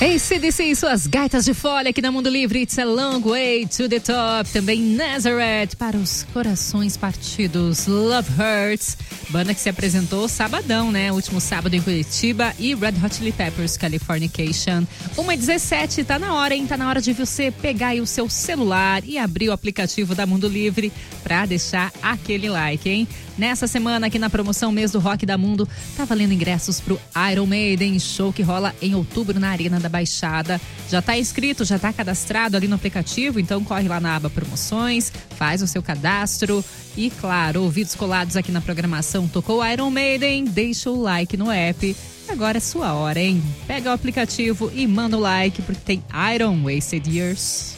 AC/DC e suas gaitas de folha aqui na Mundo Livre. It's a long way to the top. Também Nazareth para os corações partidos. Love Hurts, banda que se apresentou sabadão, né? Último sábado em Curitiba. E Red Hot Chili Peppers, Californication. 1h17, tá na hora, hein? Tá na hora de você pegar aí o seu celular e abrir o aplicativo da Mundo Livre pra deixar aquele like, hein? Nessa semana aqui na promoção Mês do Rock da Mundo, tá valendo ingressos pro Iron Maiden, show que rola em outubro na Arena da Baixada. Já tá inscrito, já tá cadastrado ali no aplicativo, então corre lá na aba promoções, faz o seu cadastro e, claro, ouvidos colados aqui na programação. Tocou Iron Maiden, deixa o like no app. Agora é sua hora, hein? Pega o aplicativo e manda o like, porque tem Iron Wasted Years.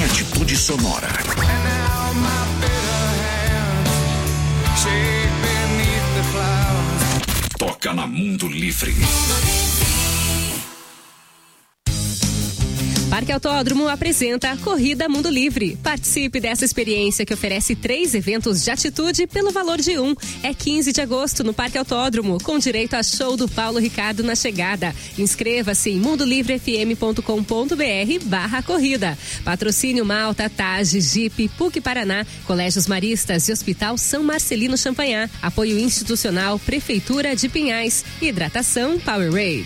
em atitude sonora. Toca na Mundo Livre. Parque Autódromo apresenta Corrida Mundo Livre. Participe dessa experiência que oferece 3 eventos de atitude pelo valor de um. É 15 de agosto no Parque Autódromo, com direito a show do Paulo Ricardo na chegada. Inscreva-se em mundolivrefm.com.br/corrida. Patrocínio Malta, Tage, Jeep, PUC Paraná, Colégios Maristas e Hospital São Marcelino Champagnat. Apoio institucional, Prefeitura de Pinhais. Hidratação Powerade.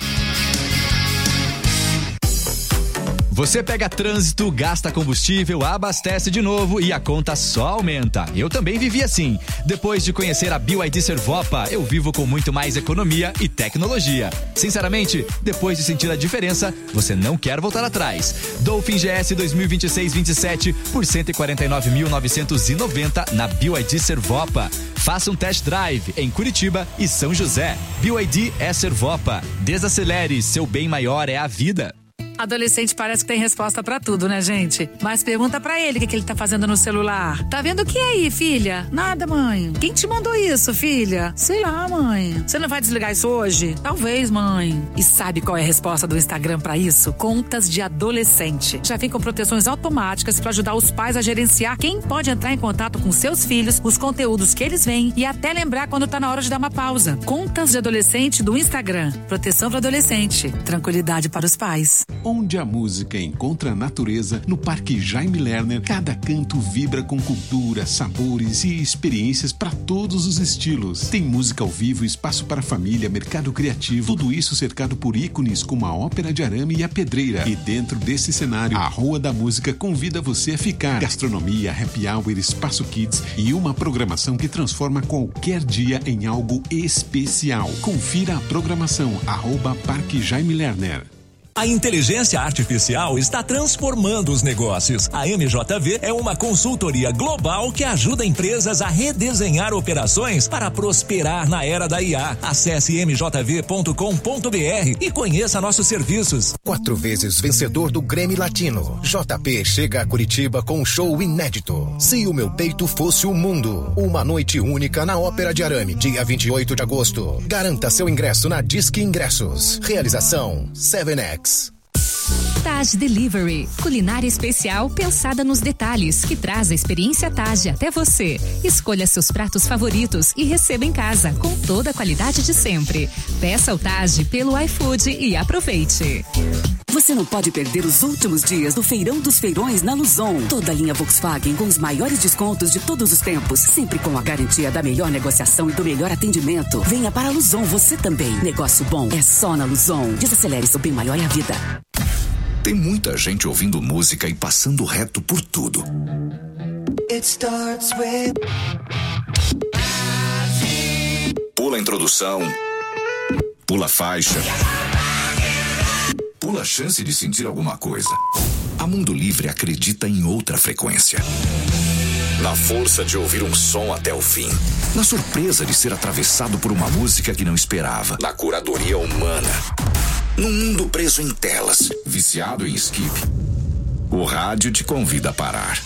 Você pega trânsito, gasta combustível, abastece de novo e a conta só aumenta. Eu também vivi assim. Depois de conhecer a BYD Servopa, eu vivo com muito mais economia e tecnologia. Sinceramente, depois de sentir a diferença, você não quer voltar atrás. Dolphin GS 2026-27 por 149.990 na BYD Servopa. Faça um test drive em Curitiba e São José. BYD é Servopa. Desacelere, seu bem maior é a vida. Adolescente parece que tem resposta pra tudo, né, gente? Mas pergunta pra ele o que ele tá fazendo no celular. Tá vendo o que aí, filha? Nada, mãe. Quem te mandou isso, filha? Sei lá, mãe. Você não vai desligar isso hoje? Talvez, mãe. E sabe qual é a resposta do Instagram pra isso? Contas de adolescente. Já vem com proteções automáticas pra ajudar os pais a gerenciar quem pode entrar em contato com seus filhos, os conteúdos que eles veem e até lembrar quando tá na hora de dar uma pausa. Contas de adolescente do Instagram. Proteção para adolescente. Tranquilidade para os pais. Onde a música encontra a natureza, no Parque Jaime Lerner, cada canto vibra com cultura, sabores e experiências para todos os estilos. Tem música ao vivo, espaço para família, mercado criativo, tudo isso cercado por ícones como a Ópera de Arame e a Pedreira. E dentro desse cenário, a Rua da Música convida você a ficar. Gastronomia, happy hour, espaço kids e uma programação que transforma qualquer dia em algo especial. Confira a programação, @Parque Jaime Lerner. A inteligência artificial está transformando os negócios. A MJV é uma consultoria global que ajuda empresas a redesenhar operações para prosperar na era da IA. Acesse mjv.com.br e conheça nossos serviços. 4 vezes vencedor do Grammy Latino, JP chega a Curitiba com um show inédito. Se o meu peito fosse o mundo. Uma noite única na Ópera de Arame, dia 28 de agosto. Garanta seu ingresso na Disque Ingressos. Realização 7X. Taj Delivery, culinária especial pensada nos detalhes, que traz a experiência Taj até você. Escolha seus pratos favoritos e receba em casa, com toda a qualidade de sempre. Peça o Taj pelo iFood e aproveite. Você não pode perder os últimos dias do Feirão dos Feirões na Luzon. Toda a linha Volkswagen com os maiores descontos de todos os tempos, sempre com a garantia da melhor negociação e do melhor atendimento. Venha para a Luzon você também. Negócio bom é só na Luzon. Desacelere, seu bem maior é a vida. Tem muita gente ouvindo música e passando reto por tudo. Pula a introdução, pula a faixa, pula a chance de sentir alguma coisa. A Mundo Livre acredita em outra frequência. Na força de ouvir um som até o fim. Na surpresa de ser atravessado por uma música que não esperava. Na curadoria humana. Num mundo preso em telas, viciado em skip, o rádio te convida a parar.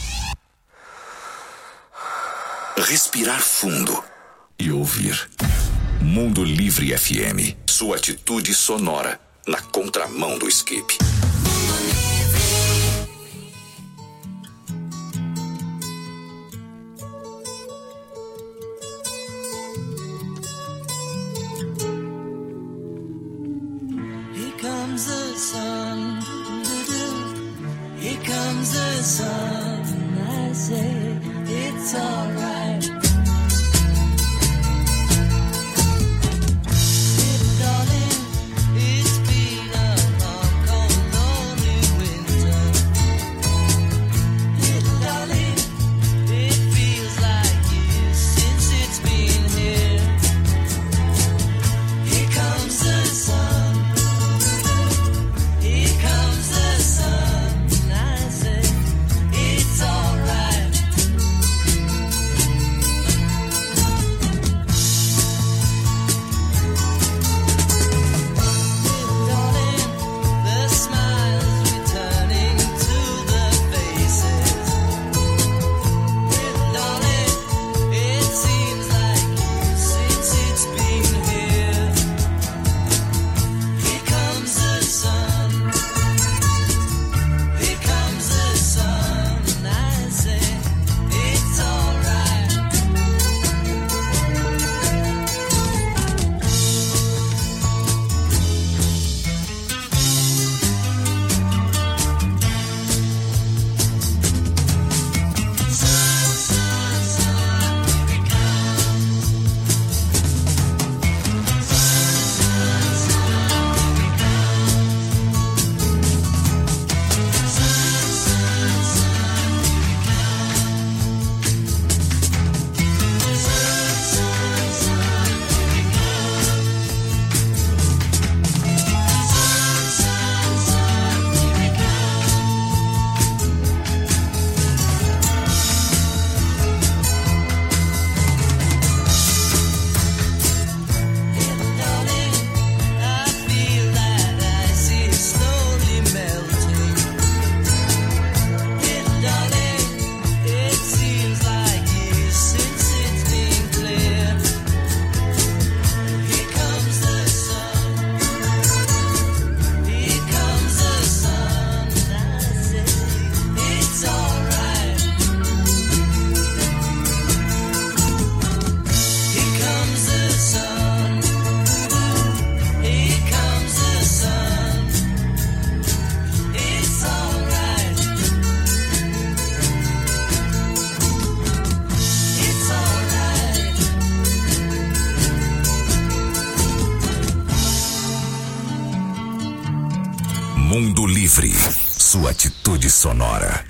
Respirar fundo e ouvir. Mundo Livre FM, sua atitude sonora na contramão do skip. Livre, sua atitude sonora.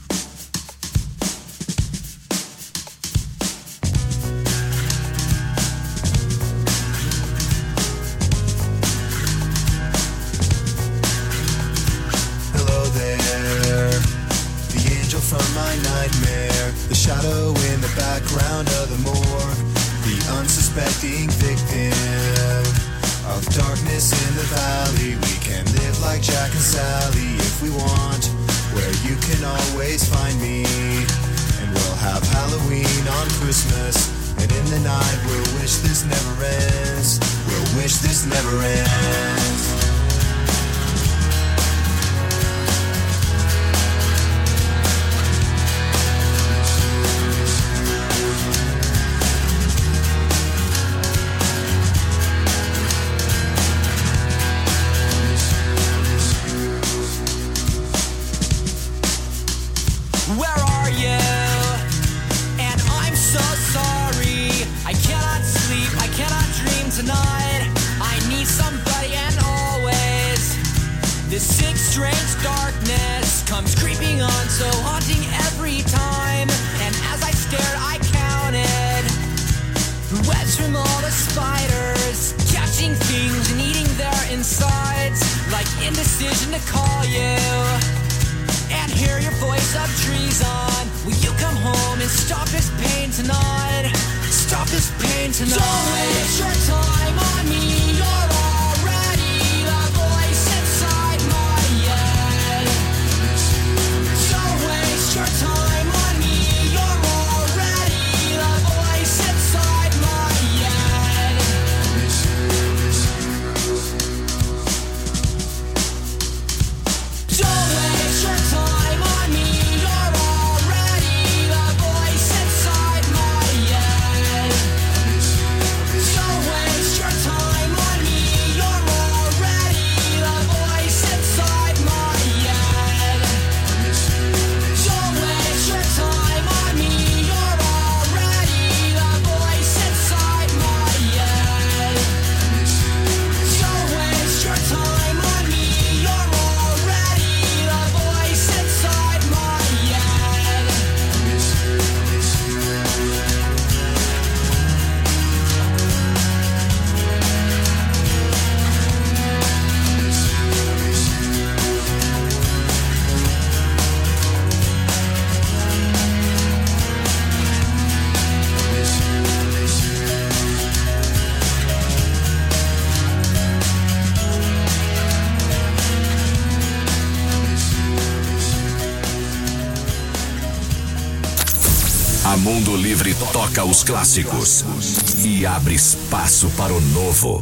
Hello there, the angel from my nightmare, the shadow in the background of the morgue, the unsuspecting victim of darkness in the valley. We can live like Jack and Sally if we want, where you can always find me. And we'll have Halloween on Christmas, and in the night we'll wish this never ends. We'll wish this never ends. Tonight, I need somebody, and always this sick, strange darkness comes creeping on, so haunting every time. And as I stared, I counted the webs from all the spiders, catching things and eating their insides, like indecision to call you and hear your voice of treason. Will you come home and stop this pain tonight? Stop this pain tonight. Don't waste your time on me. You're already the voice inside my head. Don't waste your time on me. You're already the voice inside my head. Don't waste your time on me. You're already the voice inside my head. Don't waste your time on me. You're already the voice inside my head. Don't waste your time on me. You're already the voice inside my head. Don't waste your time on me. You're already the voice inside my head. A Mundo Livre toca os clássicos e abre espaço para o novo.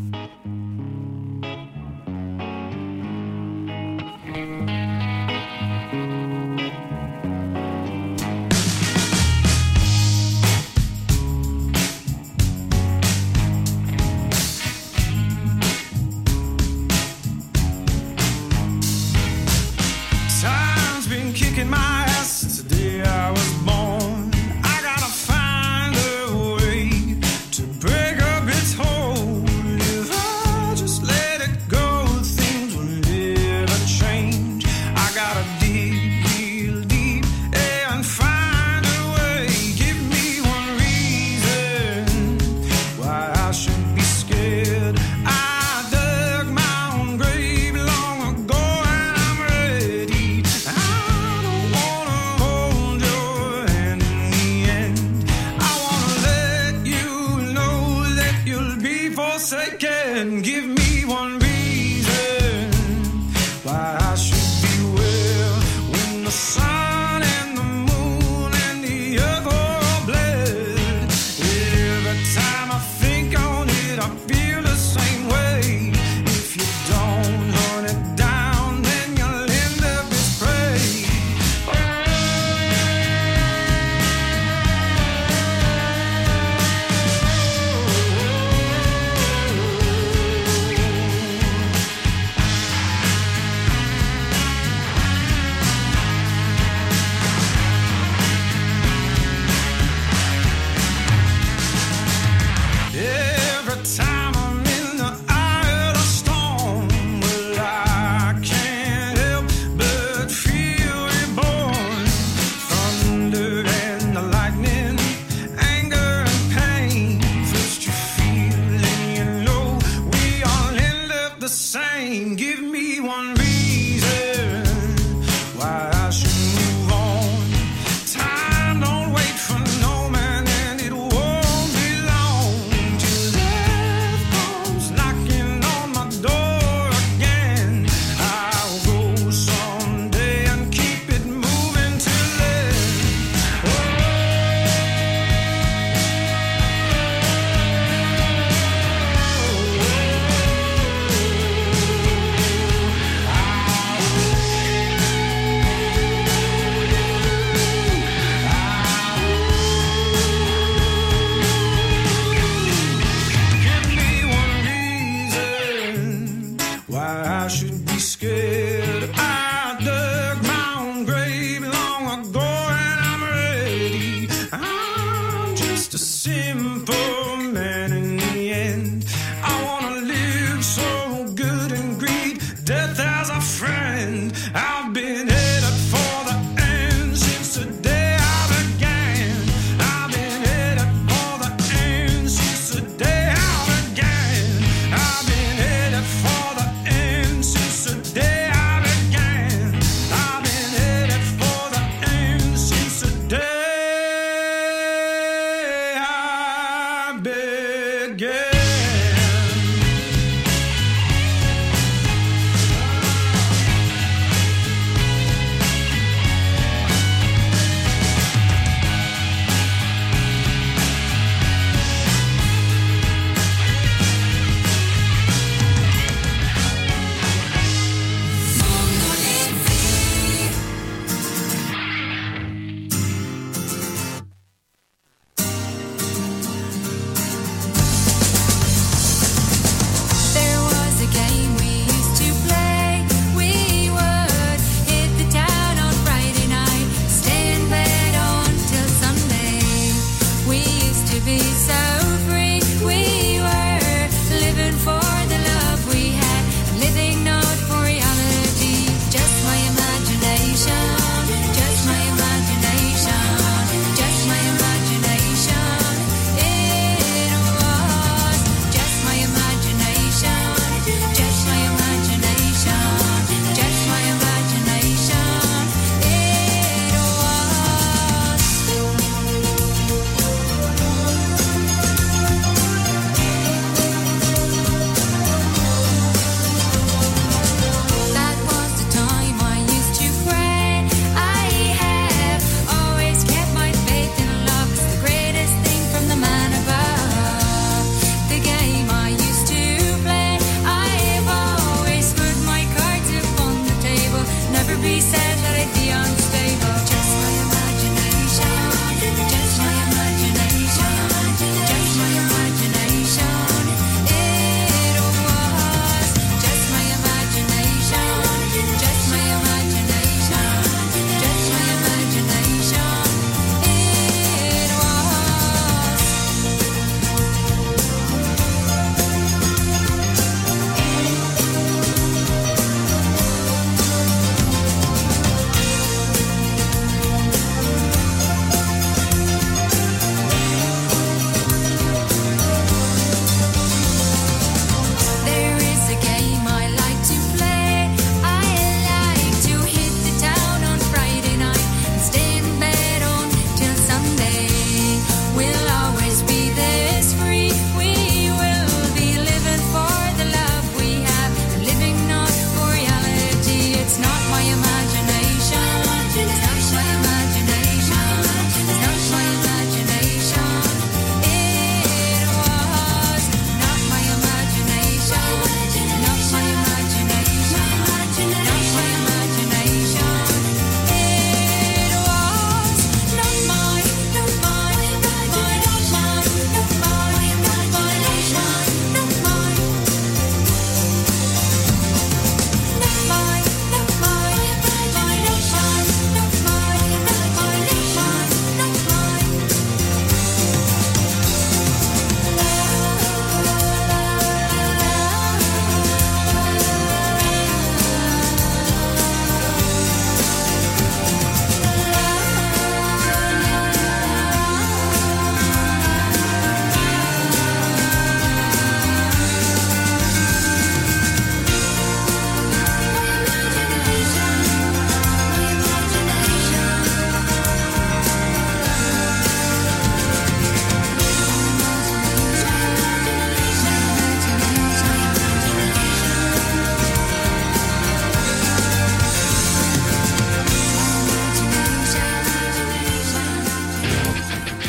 Time's been kicking my ass since the day I was born. I gotta find a way to break up its hold. If I just let it go, things will never change. I gotta dig real deep and find a way. Give me one reason why I should be scared. I dug my own grave long ago and I'm ready. I don't want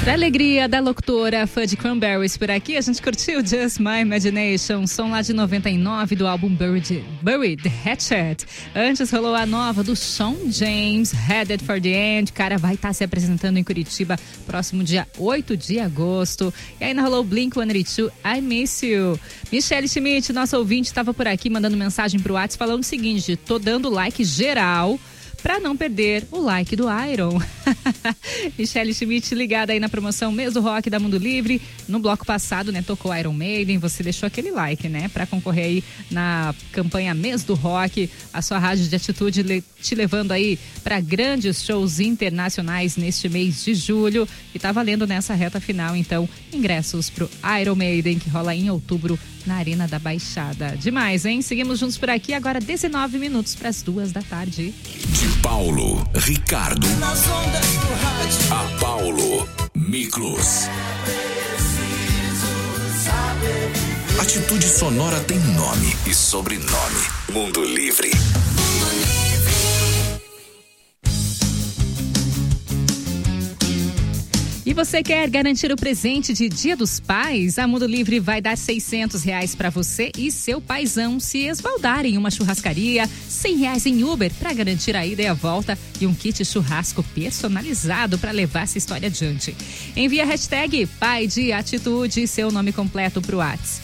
Pra alegria da locutora fã de Cranberries por aqui, a gente curtiu Just My Imagination, som lá de 99 do álbum Buried Hatchet. Antes rolou a nova do Shawn James, Headed for the End. O cara vai estar se apresentando em Curitiba próximo dia 8 de agosto. E ainda rolou Blink-182, I Miss You. Michelle Schmidt, nossa ouvinte, estava por aqui mandando mensagem pro WhatsApp falando o seguinte: tô dando like geral para não perder o like do Iron. Michelle Schmidt ligada aí na promoção Mês do Rock da Mundo Livre. No bloco passado, né, tocou Iron Maiden, você deixou aquele like, né, para concorrer aí na campanha Mês do Rock, a sua rádio de atitude te levando aí para grandes shows internacionais neste mês de julho, e tá valendo nessa reta final, então, ingressos pro Iron Maiden, que rola em outubro na Arena da Baixada. Demais, hein? Seguimos juntos por aqui, agora 19 minutos para as 2 da tarde. De Paulo, Ricardo, a Paulo, Miklos. Atitude Sonora tem nome e sobrenome. Mundo Livre. E você quer garantir o presente de Dia dos Pais? A Mundo Livre vai dar R$600 para você e seu paizão se esbaldarem em uma churrascaria, R$100 em Uber para garantir a ida e a volta e um kit churrasco personalizado para levar essa história adiante. Envie a hashtag Pai de Atitude e seu nome completo pro WhatsApp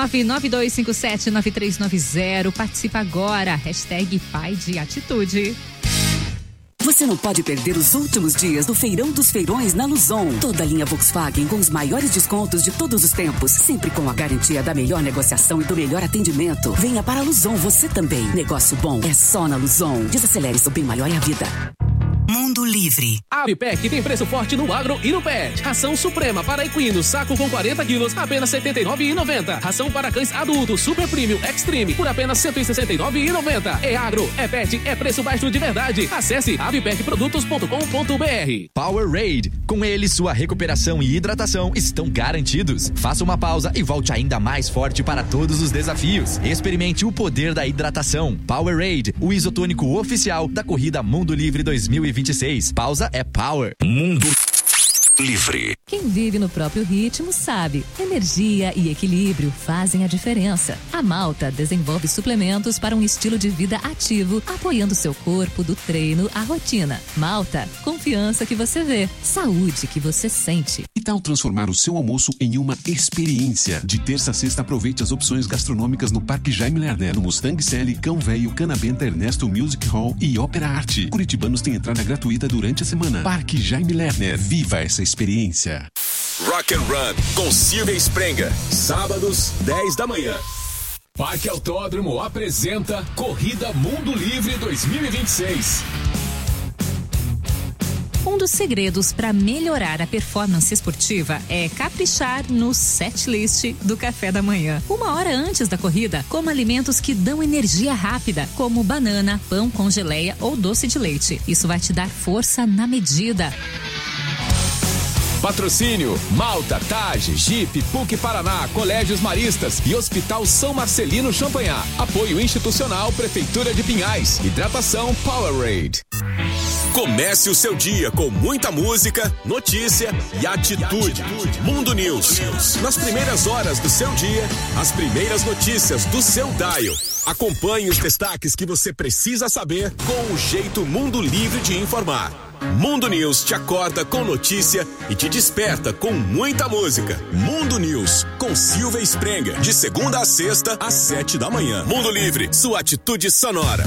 992579390. Participa agora, hashtag Pai de Atitude. Você não pode perder os últimos dias do Feirão dos Feirões na Luzon. Toda a linha Volkswagen com os maiores descontos de todos os tempos, sempre com a garantia da melhor negociação e do melhor atendimento. Venha para a Luzon você também. Negócio bom é só na Luzon. Desacelere, seu bem maior é a vida. Mundo Livre. A Avipec tem preço forte no agro e no pet. Ração Suprema para equinos, saco com 40 quilos, apenas R$ 79,90. Ração para cães adultos, Super Premium Extreme, por apenas R$ 169,90. É agro, é pet, é preço baixo de verdade. Acesse avipecprodutos.com.br. Powerade. Com ele, sua recuperação e hidratação estão garantidos. Faça uma pausa e volte ainda mais forte para todos os desafios. Experimente o poder da hidratação. Powerade, o isotônico oficial da corrida Mundo Livre 2026. Pausa é power. Mundo Livre. Quem vive no próprio ritmo sabe. Energia e equilíbrio fazem a diferença. A Malta desenvolve suplementos para um estilo de vida ativo, apoiando seu corpo do treino à rotina. Malta, confiança que você vê, saúde que você sente. Que tal transformar o seu almoço em uma experiência? De terça a sexta, aproveite as opções gastronômicas no Parque Jaime Lerner, no Mustang Sally, Cão Velho, Canabenta, Ernesto Music Hall e Ópera Arte. Curitibanos têm entrada gratuita durante a semana. Parque Jaime Lerner, viva essa experiência. Rock and Run com Silvia Sprenga, sábados 10 da manhã. Parque Autódromo apresenta Corrida Mundo Livre 2026. Um dos segredos para melhorar a performance esportiva é caprichar no setlist do café da manhã. 1 hora antes da corrida, coma alimentos que dão energia rápida, como banana, pão com geleia ou doce de leite. Isso vai te dar força na medida. Patrocínio: Malta, Tage, Jeep, PUC Paraná, Colégios Maristas e Hospital São Marcelino Champagnat. Apoio institucional Prefeitura de Pinhais. Hidratação Powerade. Comece o seu dia com muita música, notícia e atitude. Mundo News. Nas primeiras horas do seu dia, as primeiras notícias do seu dial. Acompanhe os destaques que você precisa saber com o jeito Mundo Livre de informar. Mundo News te acorda com notícia e te desperta com muita música. Mundo News, com Silvia Sprenga, de segunda a sexta, às 7 da manhã. Mundo Livre, sua atitude sonora.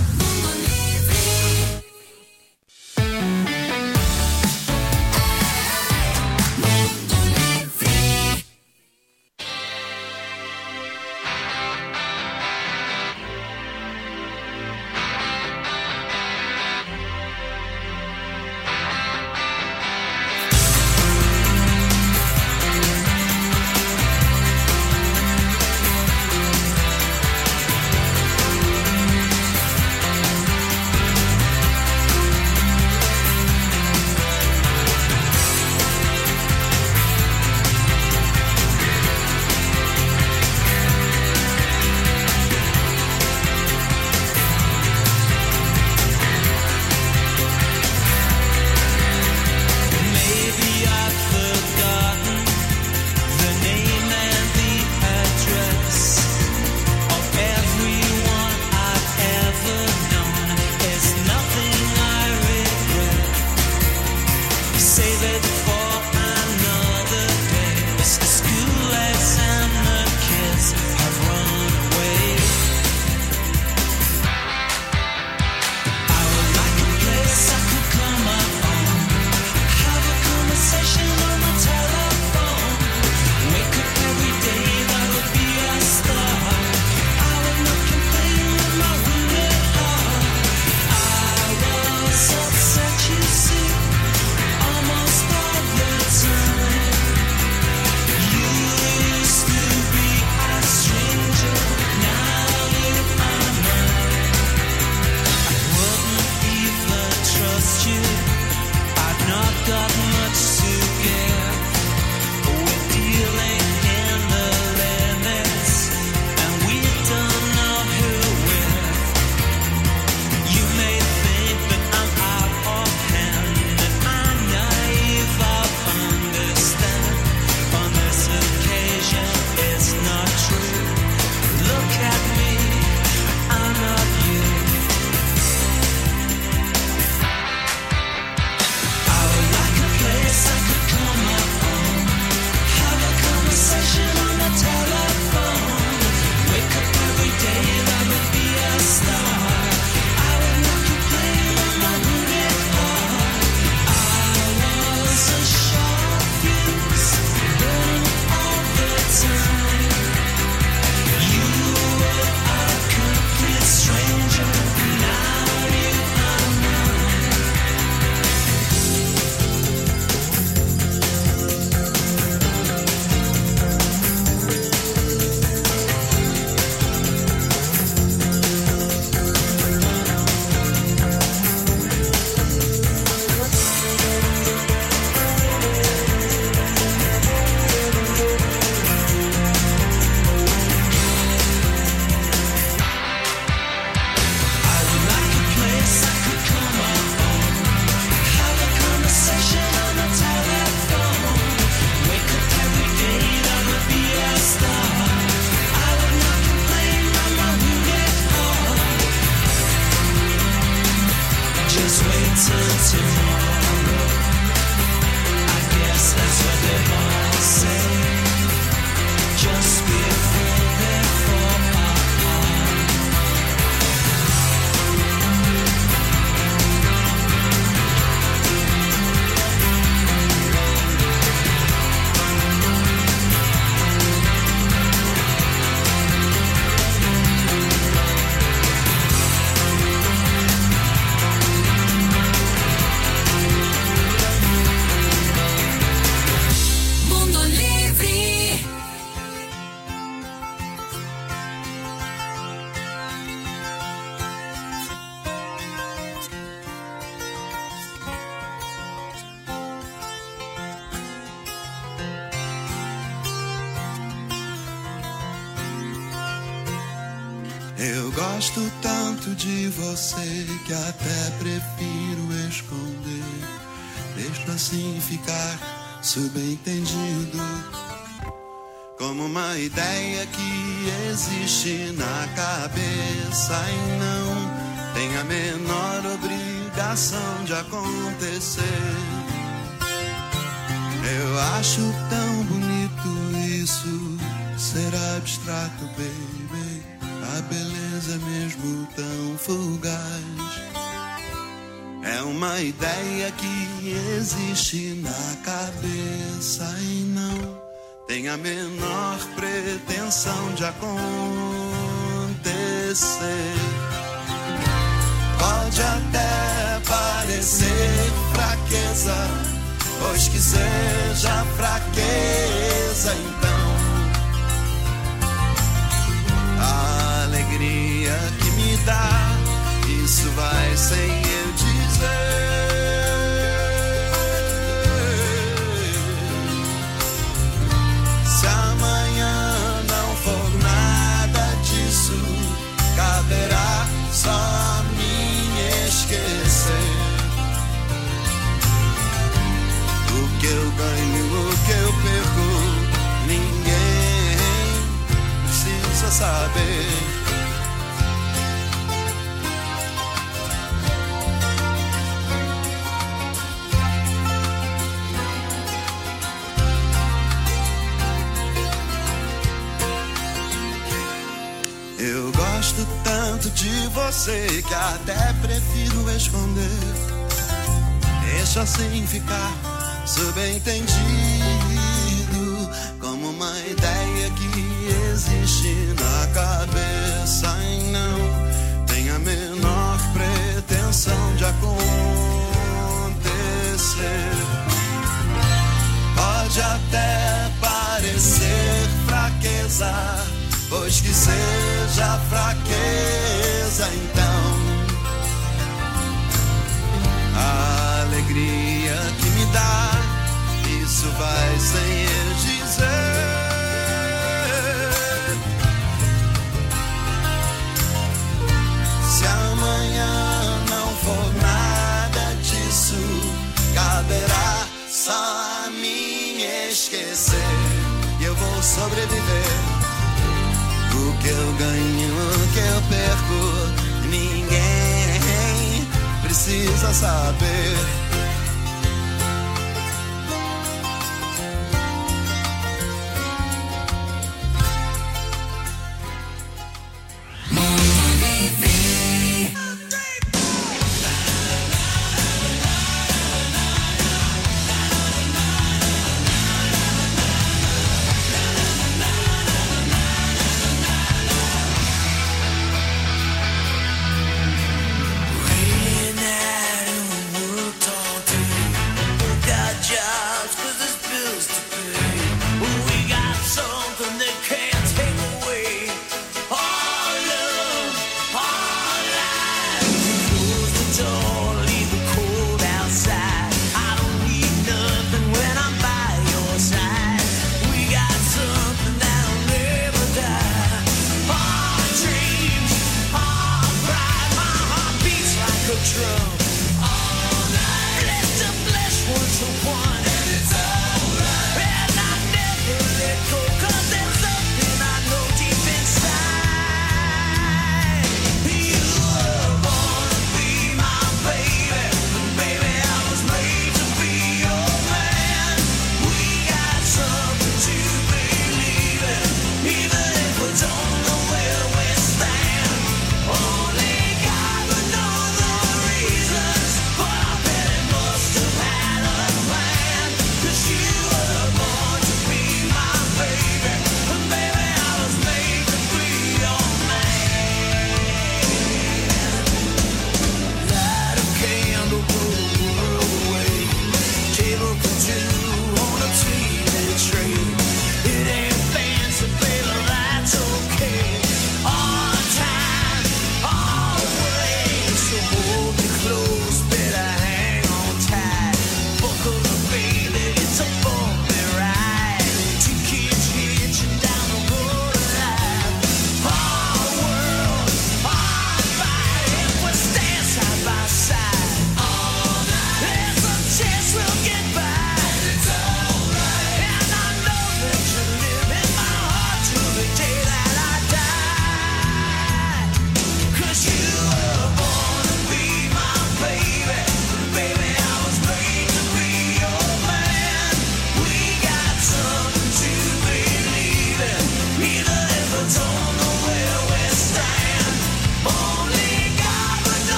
Eu gosto tanto de você que até prefiro esconder. Deixo assim ficar subentendido, como uma ideia que existe na cabeça e não tem a menor obrigação de acontecer. Eu acho tão bonito isso, ser abstrato, baby. A beleza mesmo tão fugaz é uma ideia que existe na cabeça e não tem a menor pretensão de acontecer. Pode até parecer fraqueza, pois que seja fraqueza, então a alegria que me dá, isso vai sem eu dizer. Se amanhã não for nada disso, caberá só a mim esquecer. O que eu ganho, o que eu perco, ninguém precisa saber. Eu gosto tanto de você que até prefiro esconder. Deixa assim ficar subentendido, como uma ideia que existe na cabeça e não tem a menor pretensão de acontecer. Pode até parecer fraqueza, pois que seja fraqueza, então a alegria que me dá, isso vai sem eu dizer. Se amanhã não for nada disso, caberá só a mim esquecer. E eu vou sobreviver. O que eu ganho, o que eu perco, ninguém precisa saber. Raining out and we worked all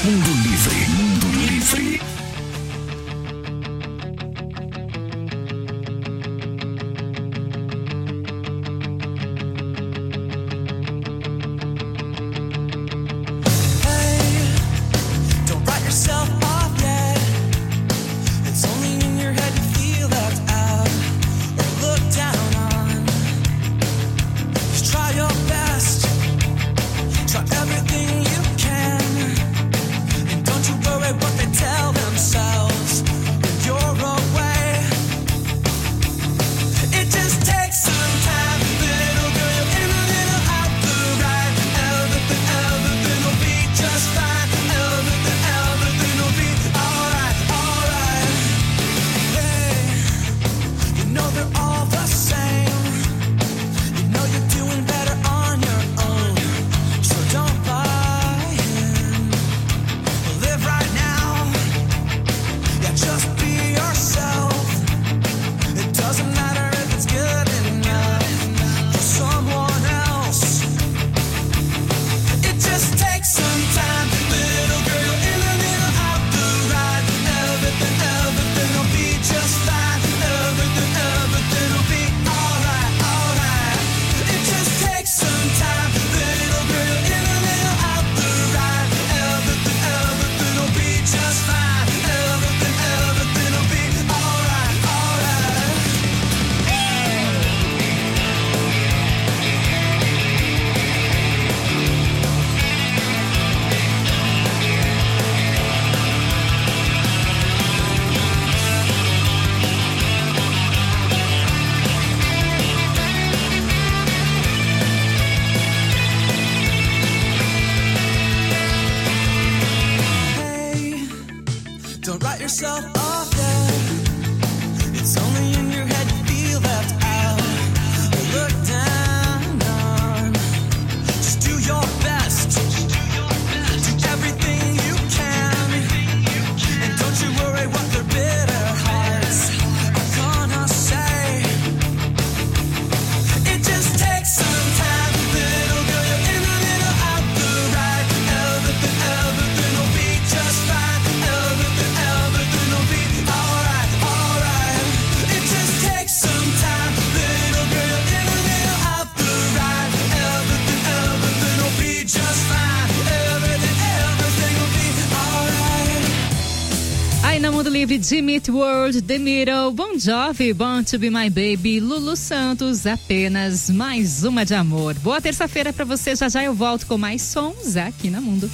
Mundo Livre. Mundo Livre. De Meat World, The Middle, Bon Jovi, Born to Be My Baby, Lulu Santos, apenas mais uma de amor. Boa terça-feira pra você, já eu volto com mais sons aqui na Mundo.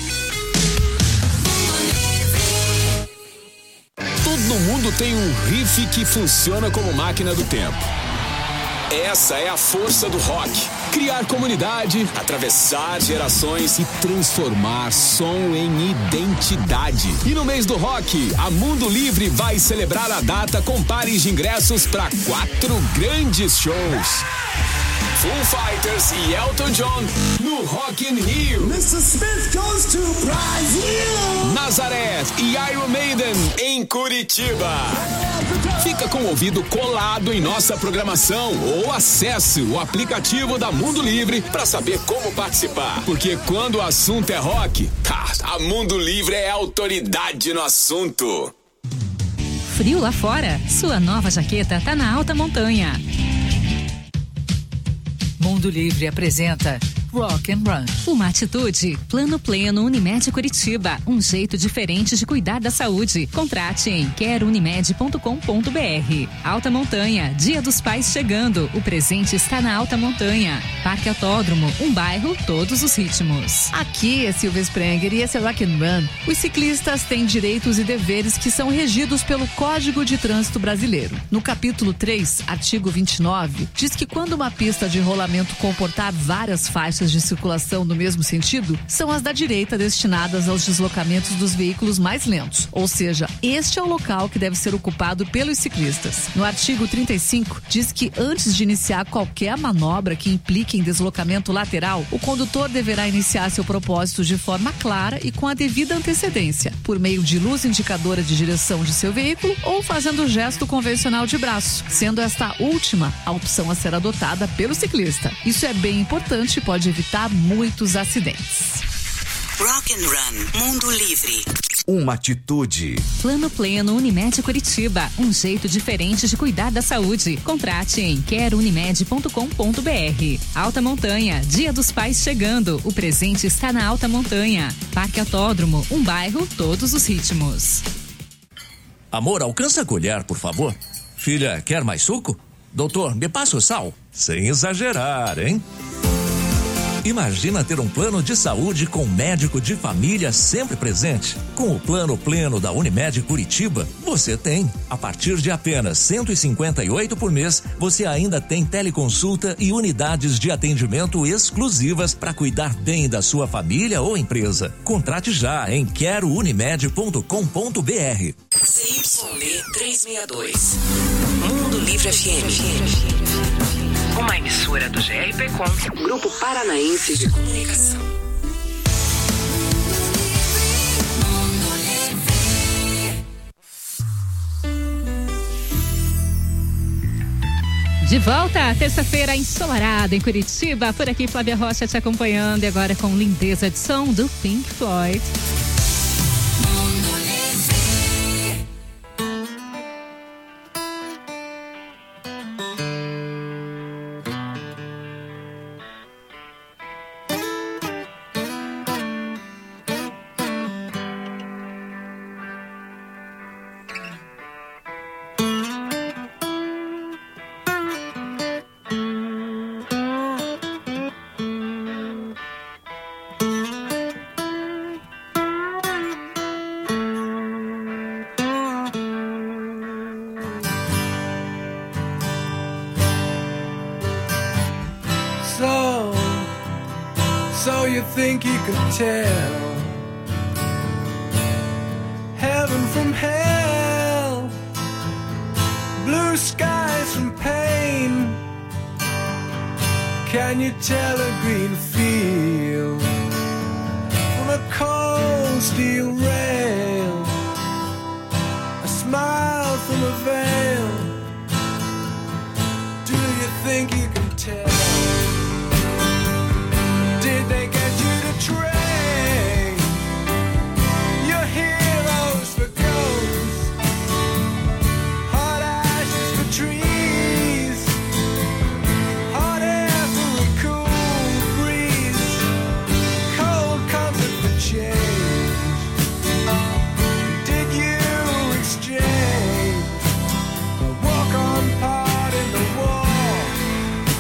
Todo mundo tem um riff que funciona como máquina do tempo. Essa é a força do rock. Criar comunidade, atravessar gerações e transformar som em identidade. E no mês do rock, a Mundo Livre vai celebrar a data com pares de ingressos para 4 grandes shows. Foo Fighters e Elton John no Rock in Rio. Mr. Smith goes to Brazil. Nazareth e Iron Maiden em Curitiba. Fica com o ouvido colado em nossa programação ou acesse o aplicativo da Mundo Livre para saber como participar. Porque quando o assunto é rock, a Mundo Livre é autoridade no assunto. Frio lá fora? Sua nova jaqueta tá na alta montanha. Mundo Livre apresenta Rock and Run. Uma atitude. Plano Pleno Unimed Curitiba. Um jeito diferente de cuidar da saúde. Contrate em querounimed.com.br. Alta Montanha. Dia dos Pais chegando. O presente está na Alta Montanha. Parque Autódromo. Um bairro, todos os ritmos. Aqui é Silvia Sprenger e esse é Rock and Run. Os ciclistas têm direitos e deveres que são regidos pelo Código de Trânsito Brasileiro. No capítulo 3, artigo 29, diz que quando uma pista de rolamento comportar várias faixas de circulação no mesmo sentido, são as da direita destinadas aos deslocamentos dos veículos mais lentos. Ou seja, este é o local que deve ser ocupado pelos ciclistas. No artigo 35, diz que antes de iniciar qualquer manobra que implique em deslocamento lateral, o condutor deverá iniciar seu propósito de forma clara e com a devida antecedência, por meio de luz indicadora de direção de seu veículo ou fazendo o gesto convencional de braço, sendo esta última a opção a ser adotada pelo ciclista. Isso é bem importante e pode evitar muitos acidentes. Rock and Run, Mundo Livre. Uma atitude. Plano Pleno Unimed Curitiba, um jeito diferente de cuidar da saúde. Contrate em querounimed.com.br. Alta Montanha, Dia dos Pais chegando. O presente está na Alta Montanha. Parque Autódromo, um bairro, todos os ritmos. Amor, alcança a colher, por favor. Filha, quer mais suco? Doutor, me passa o sal? Sem exagerar, hein? Imagina ter um plano de saúde com médico de família sempre presente. Com o Plano Pleno da Unimed Curitiba, você tem. A partir de apenas R$158 por mês, você ainda tem teleconsulta e unidades de atendimento exclusivas para cuidar bem da sua família ou empresa. Contrate já em querounimed.com.br. CYB 362. Mundo Livre FM. Uma emissora do GRPcom, Grupo Paranaense de Comunicação. De volta, terça-feira ensolarada em Curitiba. Por aqui, Flávia Rocha te acompanhando e agora com lindeza de som do Pink Floyd. So you think you could tell heaven from hell, blue skies from pain? Can you tell a green field from a cold steel rail, a smile from a veil? Do you think you can tell? Did they get you to train your heroes for ghosts, hot ashes for trees, hot air for a cool breeze, cold comfort for change? Did you exchange a walk-on part in the war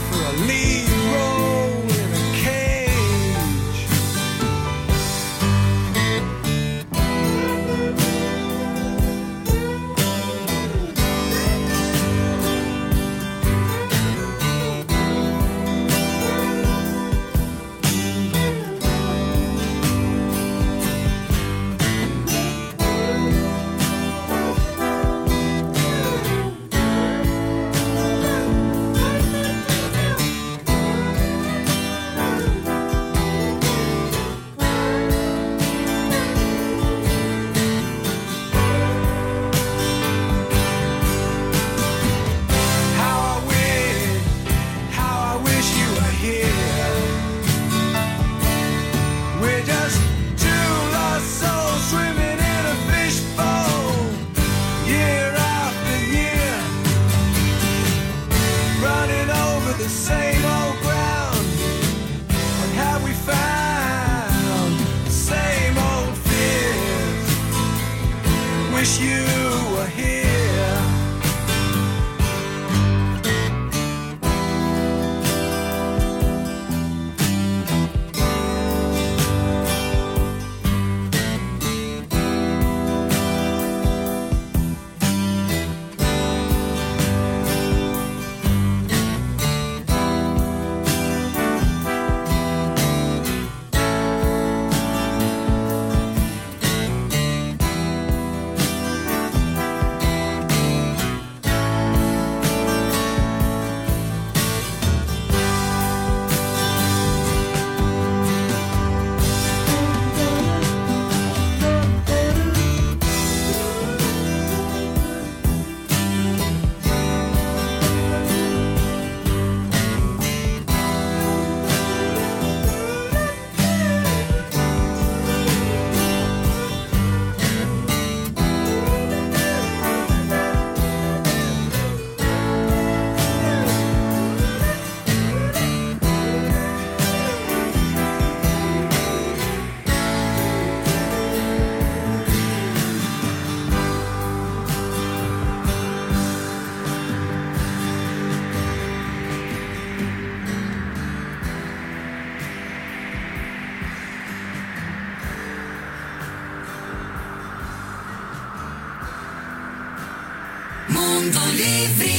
Mundo Livre.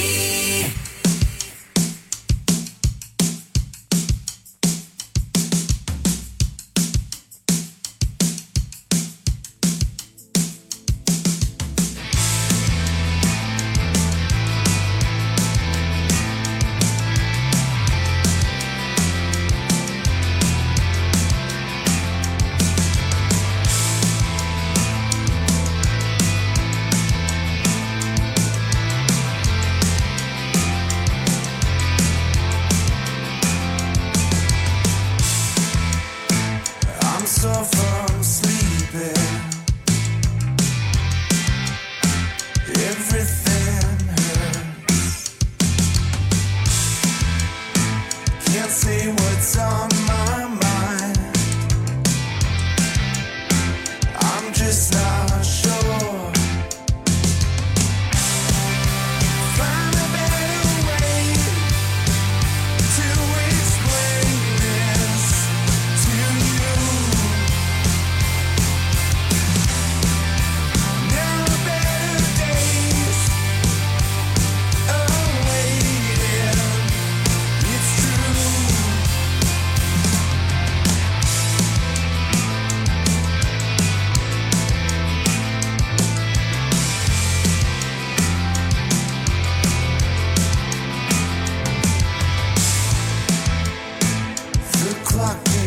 clock